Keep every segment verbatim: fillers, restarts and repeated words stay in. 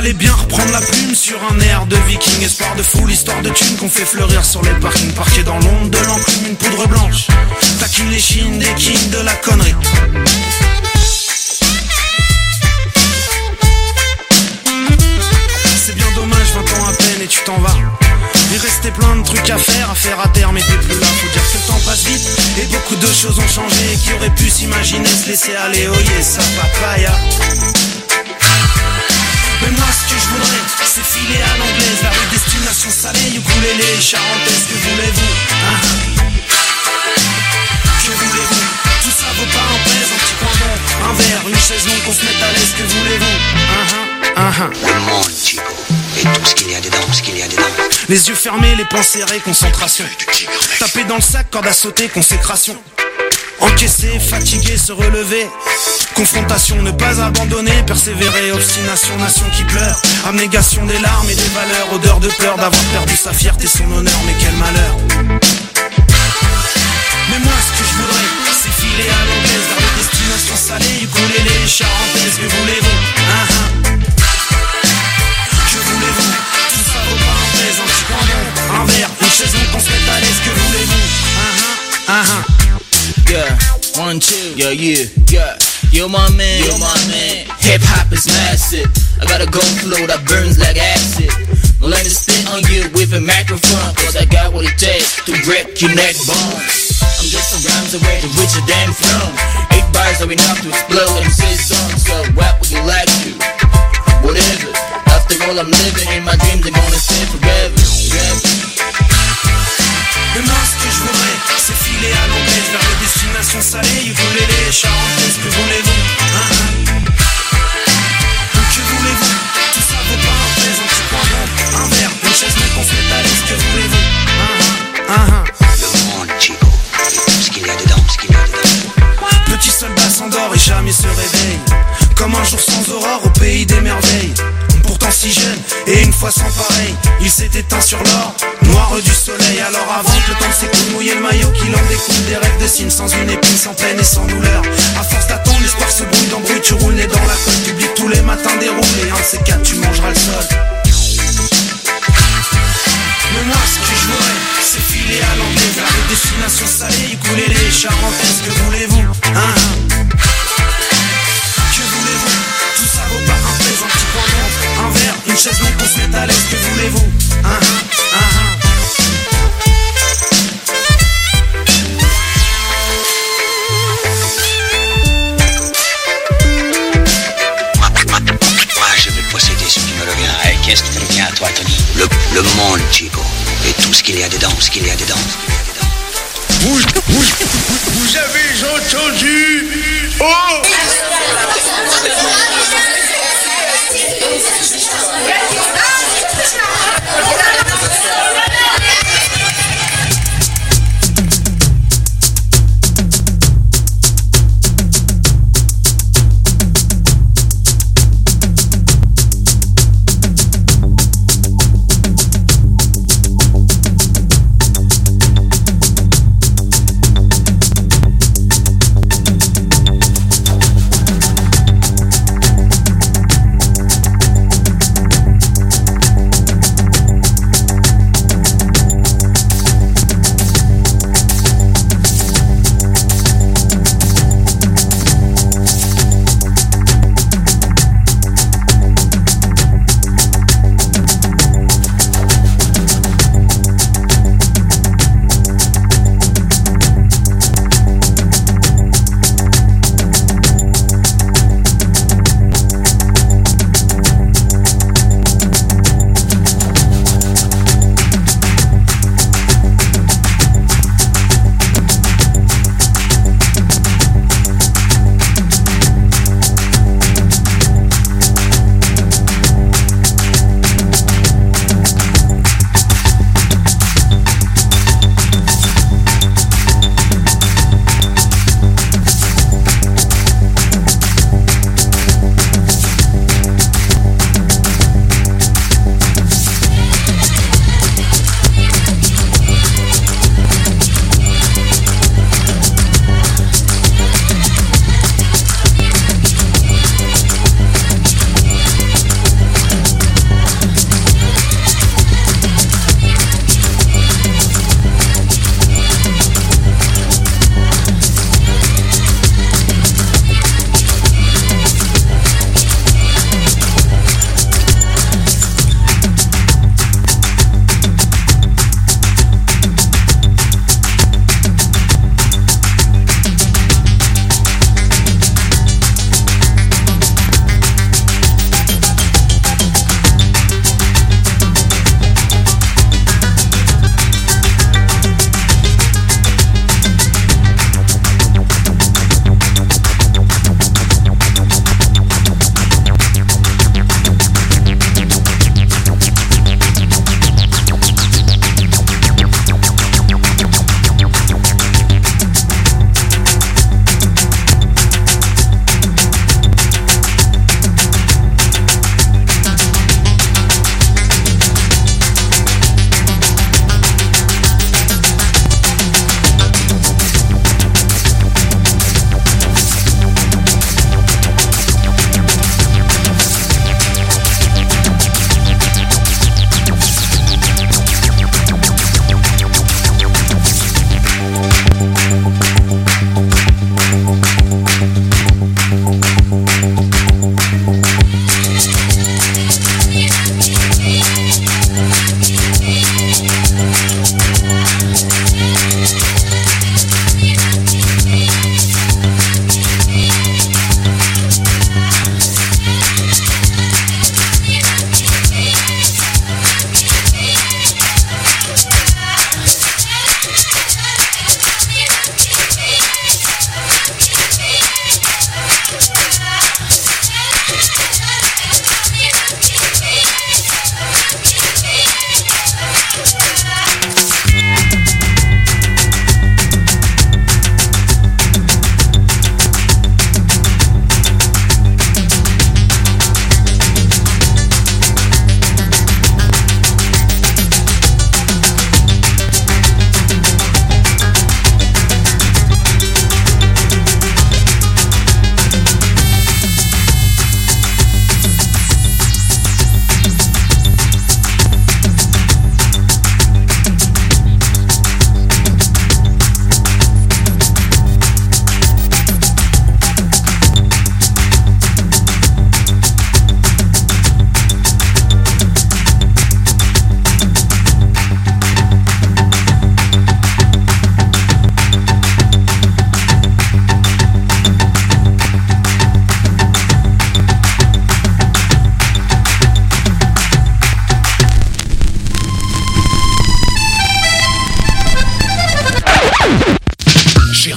fallait bien reprendre la plume sur un air de viking. Espoir de foule, histoire de thunes qu'on fait fleurir sur les parkings. Parqués dans l'ombre de l'enclume, une poudre blanche taquine les chines des kings de la connerie. C'est bien dommage, vingt ans à peine et tu t'en vas. Il restait plein de trucs à faire, à faire à terme et t'es plus là. Faut dire que le temps passe vite et beaucoup de choses ont changé. Qui aurait pu s'imaginer se laisser aller, oh yeah, ça papaya. Mais moi ce que je voudrais, c'est filer à l'anglaise vers une destination salée, ukulélé, charentaise, que voulez-vous hein? Que voulez-vous? Tout ça vaut pas un pèse, un petit coin bon, un verre, une chaise longue qu'on se mette à l'aise, que voulez-vous uh-huh, uh-huh. Le monde, Chico, et tout ce qu'il y a dedans, ce qu'il y a dedans. Les yeux fermés, les poings serrés, concentration. Taper dans le sac, corde à sauter, consécration. Encaisser, fatiguer, se relever. Confrontation, ne pas abandonner, persévérer. Obstination, nation qui pleure. Abnégation des larmes et des valeurs. Odeur de peur d'avoir perdu sa fierté, son honneur, mais quel malheur. Mais moi ce que je voudrais, c'est filer à l'anglaise vers des destinations salées, ukulélé, charentaise, que voulez-vous uh-huh. Que voulez-vous? Tout ça vaut pas un pèse, un petit coin bon, un verre, une chaise longue qu'on se mette à l'aise, que voulez-vous uh-huh. Uh-huh. Yeah, one, two, yeah, yeah, yeah. You're my man, you're my man. Hip hop is massive. I got a gold flow that burns like acid. No let me spit on you with a microphone, cause I got what it takes to break your neck bones. I'm just some rhymes away to reach a damn throne. Eight bars are enough to explode and say songs. So what would you like to? Whatever. After all I'm living in my dreams, I'm gonna stay forever, forever. Mais moi ce que je voudrais, c'est filer à l'anglaise vers les destinations salées, ukulélé, charentaise, que voulez-vous uh-huh. Que voulez-vous? Tout ça vaut pas un pèse, un petit coin bon, un verre, une chaise longue qu'on se mette à l'aise, que voulez-vous uh-huh. Uh-huh. Le monde, Chico, et tout ce qu'il y a dedans, ce qu'il y a dedans. Petit soldat s'endort et jamais se réveille, comme un jour sans aurore au pays des merveilles. Pourtant si jeune et une fois sans pareil, il s'est éteint sur l'or, noir du soleil. Alors avant que le temps de s'écoule, mouiller le maillot qu'il en découle, des rêves de signes sans une épine, sans peine et sans douleur. À force d'attendre, l'espoir se brouille d'embrouille, tu roules nez dans la colle publique tous les matins déroulés. Un de ces quatre, tu mangeras le sol. Mais moi ce que je voudrais, c'est filer à l'anglaise vers les destinations salées, ukulélé, charentaise, que voulez-vous hein? Que voulez-vous? Tout ça vaut pas un pèse, un petit coin bon, un verre, une chaise longue qu'on se mette à l'aise, que voulez-vous uh-huh, uh-huh. Moi je vais posséder ce qui me revient. Et qu'est-ce qui te revient à toi, Tony? Le, le monde, Chico, et tout ce qu'il y a dedans, ce qu'il y a dedans, ce qu'il y a dedans. Vous, vous, vous avez entendu? Oh!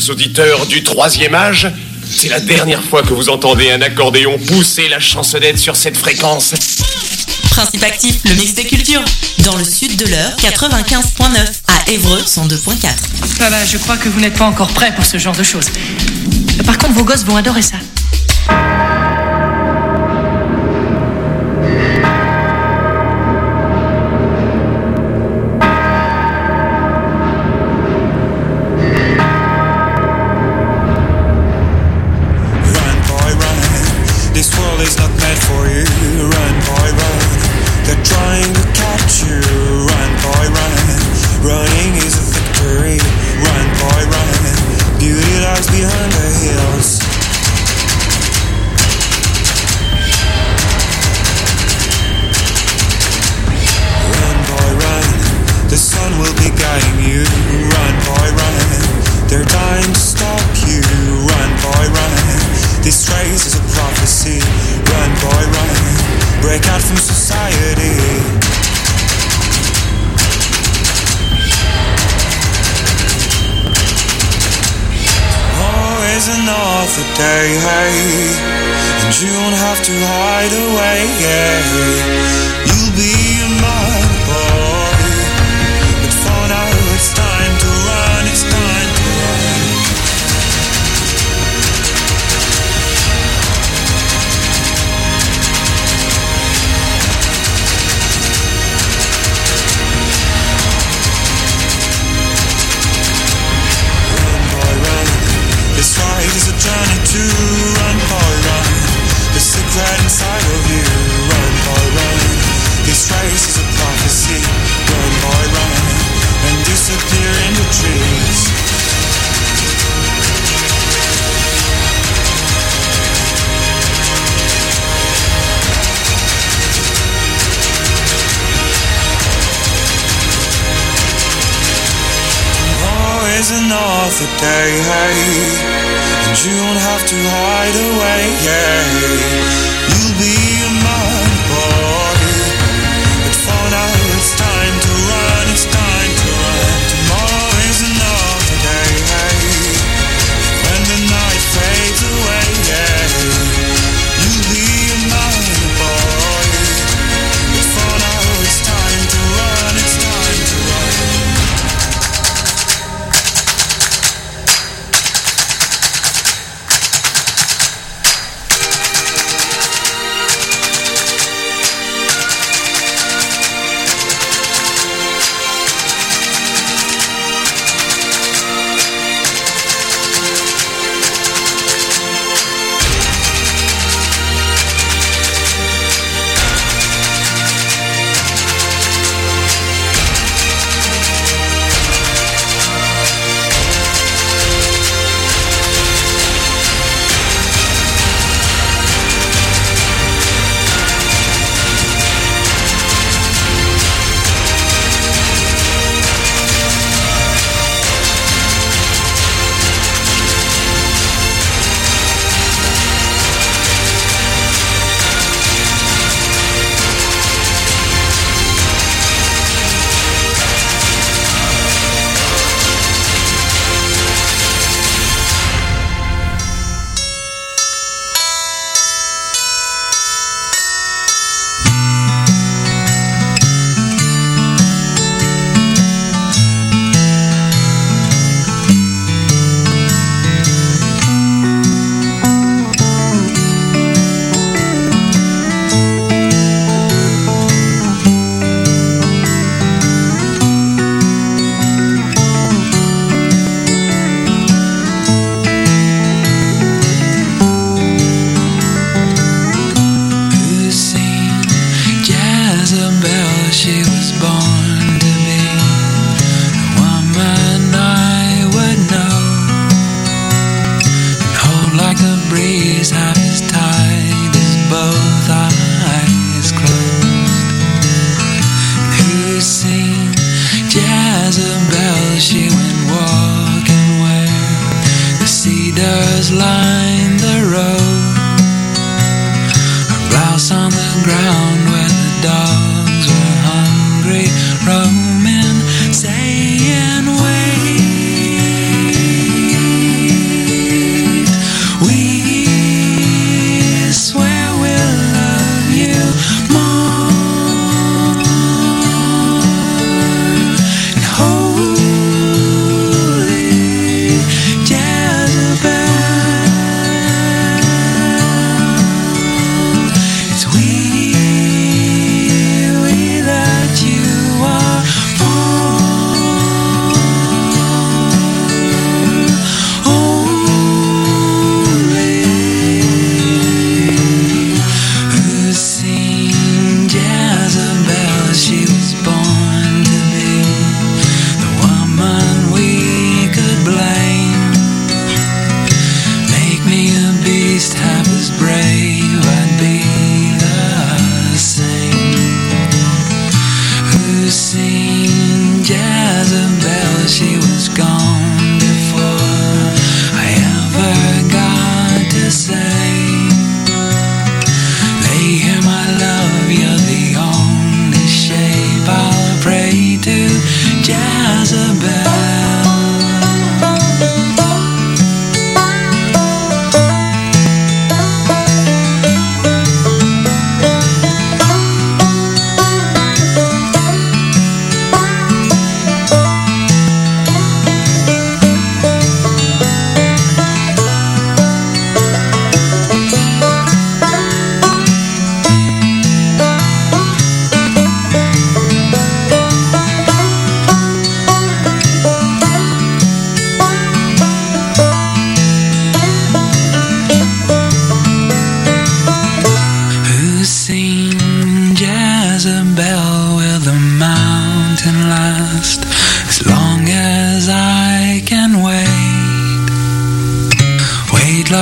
chers auditeurs du troisième âge, c'est la dernière fois que vous entendez un accordéon pousser la chansonnette sur cette fréquence. Principe actif, le mix des cultures. Dans le sud de l'heure, quatre-vingt-quinze point neuf. À Évreux, cent deux point quatre. Ah bah, je crois que vous n'êtes pas encore prêts pour ce genre de choses. Par contre, vos gosses vont adorer ça. Another day, and you won't have to hide away, yeah. You'll be a man, boy, but for now it's time to run, it's time to run. Tomorrow is another day, when the night fades away, yeah. You'll be a man, boy, but for now it's time to run, it's time to run. Roaming, saying wait.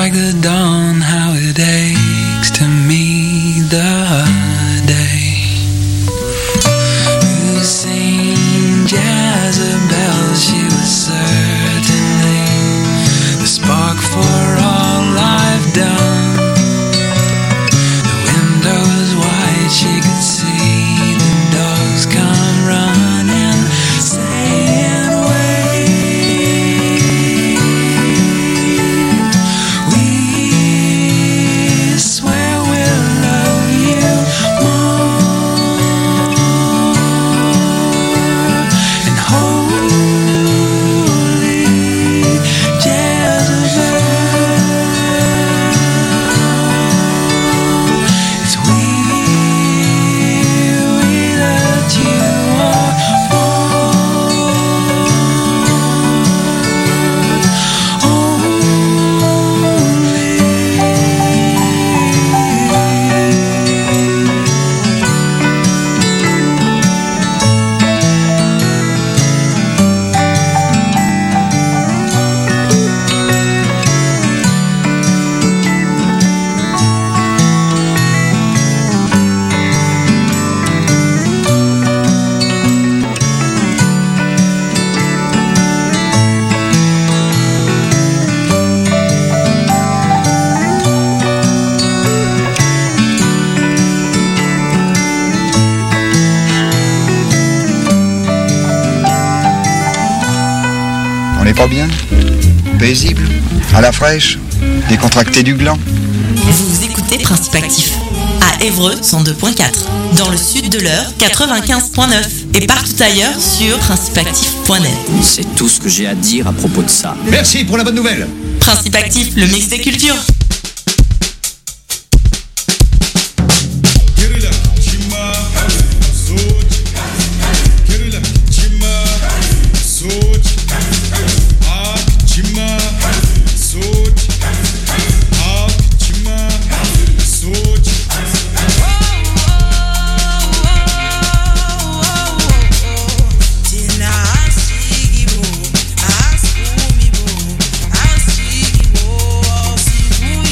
like the dawn, how it aches to meet the day. Who seen Jezebel? She was certainly the spark for all I've done. The window was wide, she could see the dogs come running, saying, wait. We swear we'll love you more. And holy Jezebel, it's we, we that you are On n'est pas bien? Paisible? À la fraîche? Décontracté du gland? Vous écoutez Principe Actif à Évreux cent deux point quatre, dans le sud de l'Eure quatre-vingt-quinze point neuf et partout ailleurs sur principe actif point net. C'est tout ce que j'ai à dire à propos de ça. Merci pour la bonne nouvelle. Principe Actif, le mix des cultures. Ask for me, boo. Ask for me, boo.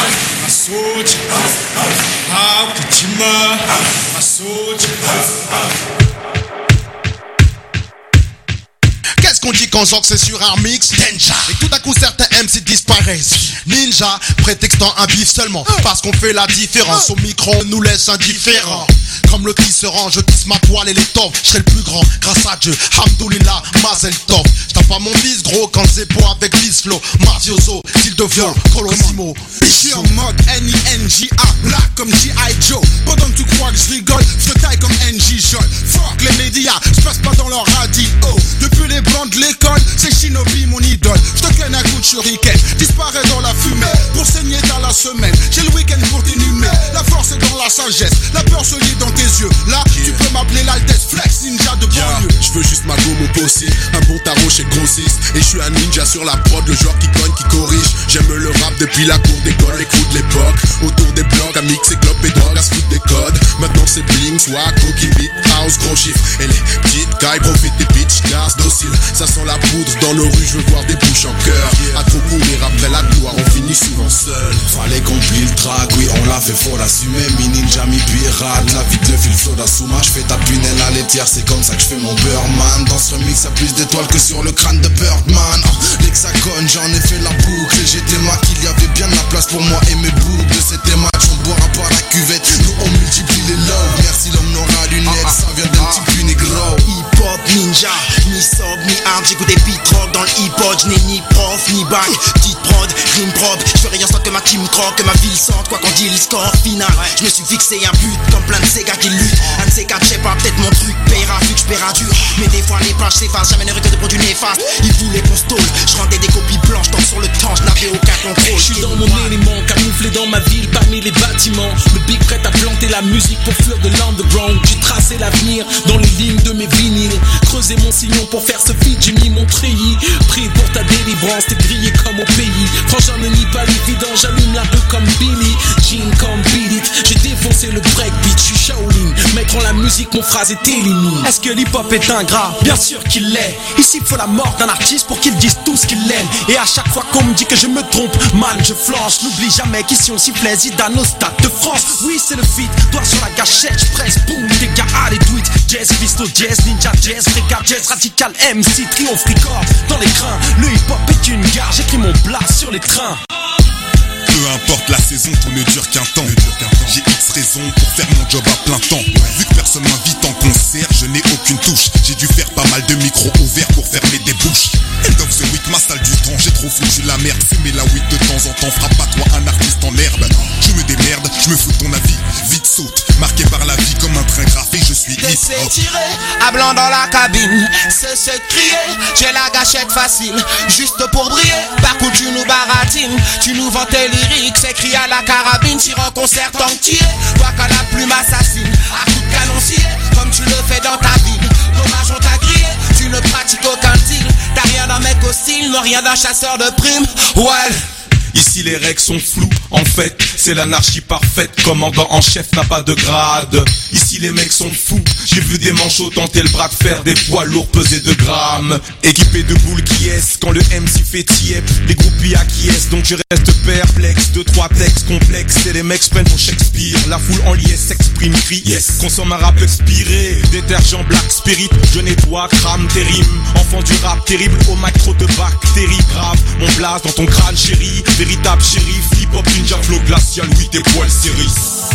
my soldier. How could you murder my soldier? Qu'est-ce qu'on dit quand j'en que c'est sur un mix Denja. Et tout à coup certains M C disparaissent. Ninja, prétextant un bif seulement parce qu'on fait la différence. Au micro on nous laisse indifférents. Comme le qui se rend, je tisse ma toile et l'étoffe. Je serai le plus grand, grâce à Dieu. Hamdoulillah, Mazel Tov. J'tape pas mon bis gros quand c'est beau avec bis flow. Mafioso, style de flow, Colosimo. J'suis en mode N I N J A, là comme G I Joe. Pendant que tu crois que je rigole, je te taille comme N J Joy. Fuck les médias, j'passe pas dans leur radio. Depuis les bancs de l'école, c'est Shinobi mon idole. J'te ken un coup de shuriken, disparaît dans la fumée. Pour saigner dans la semaine, j'ai le week-end pour t'inhumer. La force est dans la sagesse, la peur se lit dans tes yeux. Là, yeah. Tu peux m'appeler l'Altesse Flex Ninja de banlieue. Yeah. Je veux juste ma gomme au possible, un bon tarot chez Grossiste. Et je suis un ninja sur la prod, le genre qui cogne, qui corrige. J'aime le rap depuis la cour d'école, les coups de l'époque. Autour des blocs, à mixer clopes et drogue, à se foutre des codes. Maintenant c'est bling, swag, cookie beat, house, gros chiffre. Et les petites cailles profitent des pitch, gas, docile. Ça sent la poudre dans nos rues, je veux voir des bouches en cœur. À trop courir après la gloire, on finit souvent seul. Fallait qu'on plie le track, oui on l'a fait, faut l'assumer. Mi ninja, mi pirate, la vie le fil soda sous ma, j'fais ta punelle à laitière, c'est comme ça que j'fais mon beurre man. Dans ce remix y'a plus d'étoiles que sur le crâne de Birdman. Oh, l'hexagone, j'en ai fait la boucle. Et j'étais ma qu'il y avait bien de la place pour moi et mes boucles. De c'était match, on boira pas la cuvette. Nous on multiplie les loves. Merci l'homme n'aura lunettes, ça vient d'un petit plus négro. Hip hop ninja, ni sob ni hard. J'écoute des beat rock dans le hip hop. J'n'ai ni prof ni bac. Petite prod, rime propre. J'fais rien sans que ma team croque, que ma ville sente. Quoi qu'on dit le score final. J'me suis fixé un but comme plein de ces gars qui luttent. Un de ces quatre, j'sais pas, peut-être mon truc paiera vu que j'paierai dur. Mais des fois les pages s'effacent, jamais ne que des produits néfastes. Ils voulaient qu'on stole, j'rendais des copies blanches. Tant sur le temps, j'n'avais aucun contrôle. J'suis dans mon élément, camouflé dans ma ville parmi les bâtiments. Le big prêt à planter la musique pour fuir de l'underground. J'ai tracé l'avenir dans les lignes de mes vinyles. Creusé mon sillon pour faire ce feat, j'ai mis mon treillis. Prie pour ta délivrance, t'es grillé comme au pays. Franchement ne nie pas l'évident, j'allume la peu comme Billy Jean comme Beat It. J'ai défoncé le breakbeat, j'suis Shaolin. Mettre en la musique, mon phrase est éliminée. Est-ce que l'hip-hop est ingrat? Bien sûr qu'il l'est. Ici faut la mort d'un artiste pour qu'il dise tout ce qu'il aime. Et à chaque fois qu'on me dit que je me trompe, man je flanche. N'oublie jamais qu'ici on sifflait Zidane au stade de France. Oui c'est le feat, doigt sur la gâchette, j'presse, boum, des gars à les tweets. Jazz, pisto, jazz, ninja, jazz, frégate, jazz, radical, M C, triomphe, record dans les crins. Le hip-hop est une gare, j'écris mon blast sur les trains. Peu importe la saison, tout ne dure qu'un temps. J'ai X raisons pour faire mon job à plein temps. Vu que personne m'invite en concert, je n'ai aucune touche. J'ai dû faire pas mal de micros ouverts pour fermer des bouches. End of the week, ma salle du temps, j'ai trop foutu la merde. Fumer la weed de temps en temps, frappe pas toi un artiste en herbe. Je me démerde, je me fous de ton avis. Vite saute, marqué par la vie comme un train graffé, je suis hip hop. Tiré, à blanc dans la cabine, c'est ce crier. J'ai la gâchette facile, juste pour briller. Par contre tu nous baratines, tu nous vends tes lyriques. C'est crié à la carabine, tire en concert tant que tu es. Toi quand la plume assassine, à coup de canon scié, comme tu le fais dans ta ville. Dommage on t'a grillé, tu ne pratiques aucun deal. T'as rien d'un mec hostile, non rien d'un chasseur de primes. Ouais. Ici les règles sont floues, en fait, c'est l'anarchie parfaite. Commandant en chef n'a pas de grade. Ici les mecs sont fous, j'ai vu des manchots tenter le bras de fer. Des poids lourds pesés de grammes, équipés de boules qui est. Quand le M C fait tiep, les groupies acquiescent. Donc je reste perplexe, deux trois textes complexes. Et les mecs se prennent pour Shakespeare. La foule en liesse s'exprime, crie yes. Consomme un rap expiré, détergent black spirit. Je nettoie, crame tes rimes. Enfant du rap terrible, au mac trop de bactéries graves. Mon blast dans ton crâne chéri, véritable shérif, hip-hop, ninja, flow glacial, oui tes poils s'hérissent.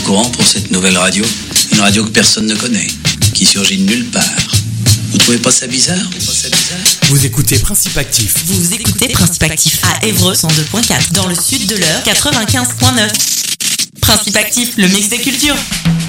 courant pour cette nouvelle radio? Une radio que personne ne connaît, qui surgit de nulle part. Vous trouvez pas ça bizarre? Vous écoutez Principe Actif. Vous écoutez Principe Actif à Évreux cent deux point quatre, dans le sud de l'Eure quatre-vingt-quinze point neuf. Principe Actif, le mix des cultures.